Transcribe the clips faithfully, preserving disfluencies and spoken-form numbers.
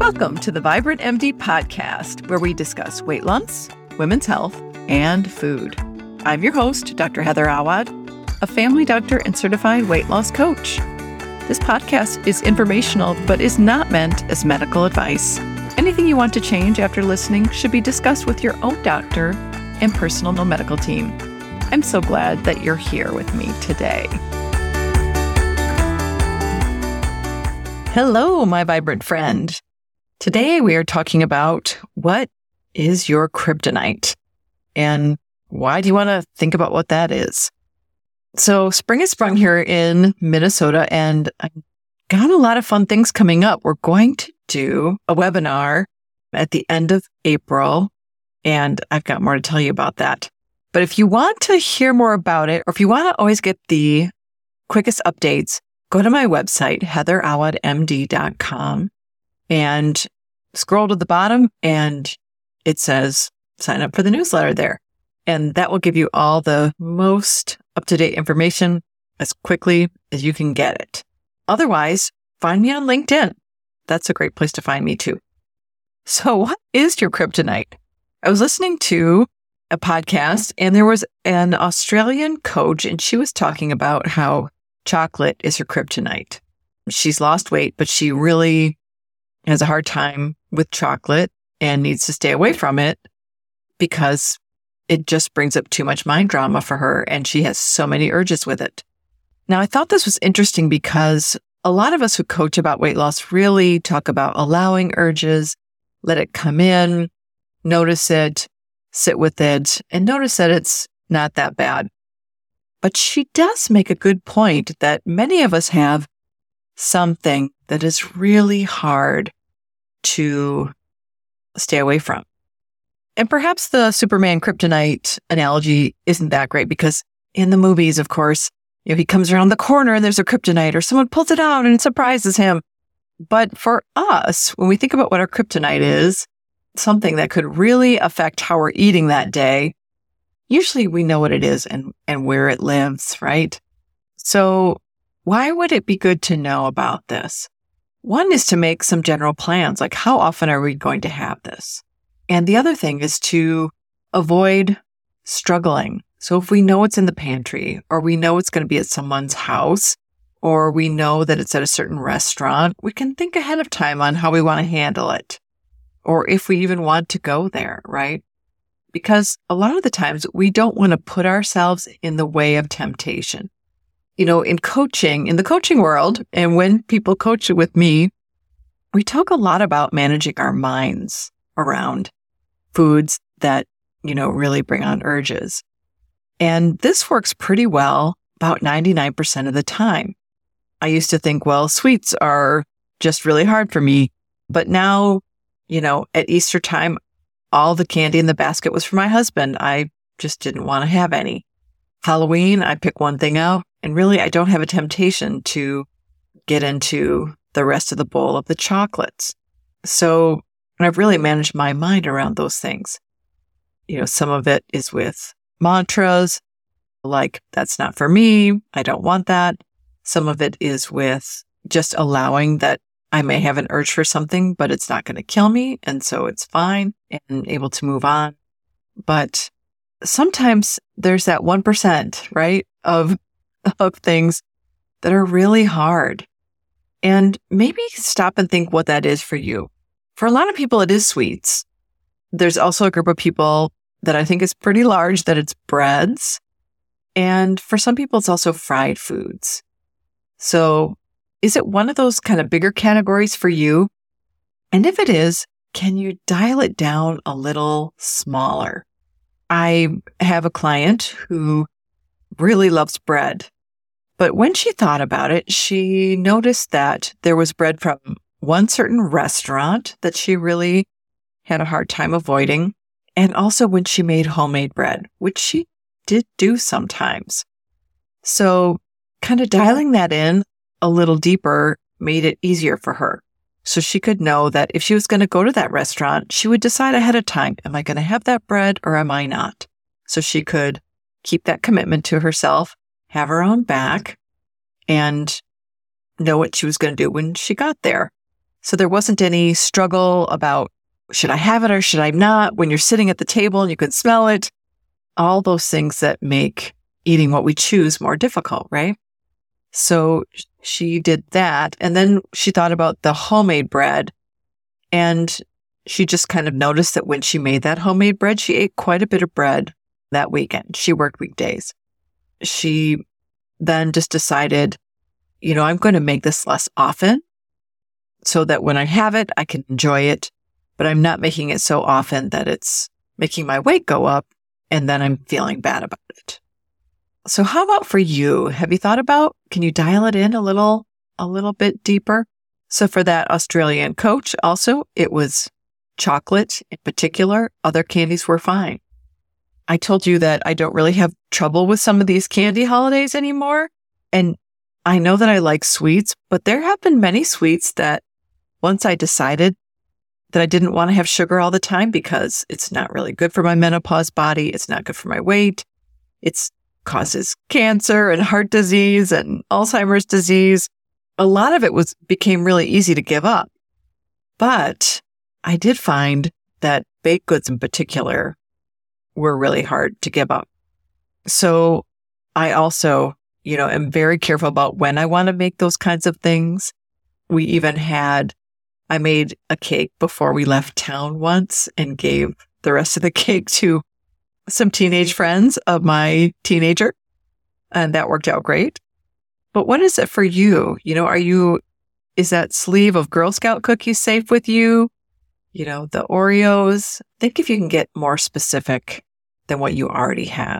Welcome to the Vibrant M D podcast, where we discuss weight loss, women's health, and food. I'm your host, Doctor Heather Awad, a family doctor and certified weight loss coach. This podcast is informational, but is not meant as medical advice. Anything you want to change after listening should be discussed with your own doctor and personal medical team. I'm so glad that you're here with me today. Hello, my vibrant friend. Today we are talking about what is your kryptonite and why do you want to think about what that is? So spring has sprung here in Minnesota and I've got a lot of fun things coming up. We're going to do a webinar at the end of April and I've got more to tell you about that. But if you want to hear more about it, or if you want to always get the quickest updates, go to my website, heather awad m d dot com, and scroll to the bottom and it says sign up for the newsletter there. And that will give you all the most up-to-date information as quickly as you can get it. Otherwise, find me on LinkedIn. That's a great place to find me too. So what is your kryptonite? I was listening to a podcast and there was an Australian coach and she was talking about how chocolate is her kryptonite. She's lost weight, but she really has a hard time with chocolate and needs to stay away from it because it just brings up too much mind drama for her and she has so many urges with it. Now, I thought this was interesting because a lot of us who coach about weight loss really talk about allowing urges, let it come in, notice it, sit with it, and notice that it's not that bad. But she does make a good point that many of us have something that is really hard to stay away from. And perhaps the Superman kryptonite analogy isn't that great because in the movies, of course, you know, he comes around the corner and there's a kryptonite or someone pulls it out and it surprises him. But for us, when we think about what our kryptonite is, something that could really affect how we're eating that day, usually we know what it is and, and where it lives, right? So why would it be good to know about this? One is to make some general plans, like how often are we going to have this? And the other thing is to avoid struggling. So if we know it's in the pantry, or we know it's going to be at someone's house, or we know that it's at a certain restaurant, we can think ahead of time on how we want to handle it, or if we even want to go there, right? Because a lot of the times we don't want to put ourselves in the way of temptation. You know, in coaching, in the coaching world, and when people coach with me, we talk a lot about managing our minds around foods that, you know, really bring on urges. And this works pretty well about ninety-nine percent of the time. I used to think, well, sweets are just really hard for me. But now, you know, at Easter time, all the candy in the basket was for my husband. I just didn't want to have any. Halloween, I pick one thing out, and really I don't have a temptation to get into the rest of the bowl of the chocolates. So I've really managed my mind around those things. You know, some of it is with mantras, like, that's not for me, I don't want that. Some of it is with just allowing that I may have an urge for something, but it's not going to kill me, and so it's fine and able to move on. But sometimes there's that one percent, right, of, of things that are really hard. And maybe stop and think what that is for you. For a lot of people, it is sweets. There's also a group of people that I think is pretty large that it's breads. And for some people, it's also fried foods. So is it one of those kind of bigger categories for you? And if it is, can you dial it down a little smaller? I have a client who really loves bread, but when she thought about it, she noticed that there was bread from one certain restaurant that she really had a hard time avoiding, and also when she made homemade bread, which she did do sometimes. So kind of dialing that in a little deeper made it easier for her. So she could know that if she was going to go to that restaurant, she would decide ahead of time, am I going to have that bread or am I not? So she could keep that commitment to herself, have her own back, and know what she was going to do when she got there. So there wasn't any struggle about, should I have it or should I not? When you're sitting at the table and you can smell it, all those things that make eating what we choose more difficult, right? So she did that. And then she thought about the homemade bread, and she just kind of noticed that when she made that homemade bread, she ate quite a bit of bread that weekend. She worked weekdays. She then just decided, you know, I'm going to make this less often so that when I have it, I can enjoy it, but I'm not making it so often that it's making my weight go up and then I'm feeling bad about it. So how about for you? Have you thought about, can you dial it in a little, a little bit deeper? So for that Australian coach, also, it was chocolate in particular. Other candies were fine. I told you that I don't really have trouble with some of these candy holidays anymore. And I know that I like sweets, but there have been many sweets that once I decided that I didn't want to have sugar all the time because it's not really good for my menopause body. It's not good for my weight. It's causes cancer and heart disease and Alzheimer's disease. A lot of it was became really easy to give up. But I did find that baked goods in particular were really hard to give up. So I also, you know, am very careful about when I want to make those kinds of things. We even had, I made a cake before we left town once and gave the rest of the cake to some teenage friends of my teenager. And that worked out great. But what is it for you? You know, are you, is that sleeve of Girl Scout cookies safe with you? You know, the Oreos. Think if you can get more specific than what you already have.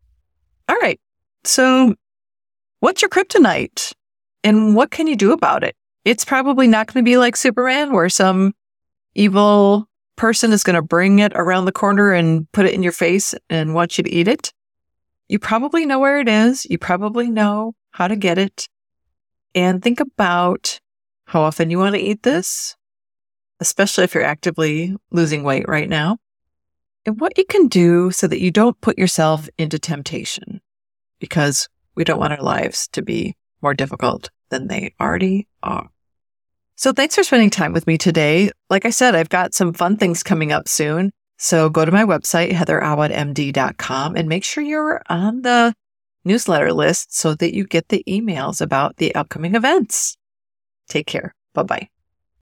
All right. So what's your kryptonite and what can you do about it? It's probably not going to be like Superman where some evil person is going to bring it around the corner and put it in your face and want you to eat it. You probably know where it is. You probably know how to get it. And think about how often you want to eat this, especially if you're actively losing weight right now, and what you can do so that you don't put yourself into temptation, because we don't want our lives to be more difficult than they already are. So thanks for spending time with me today. Like I said, I've got some fun things coming up soon. So go to my website, heather awad m d dot com, and make sure you're on the newsletter list so that you get the emails about the upcoming events. Take care. Bye-bye.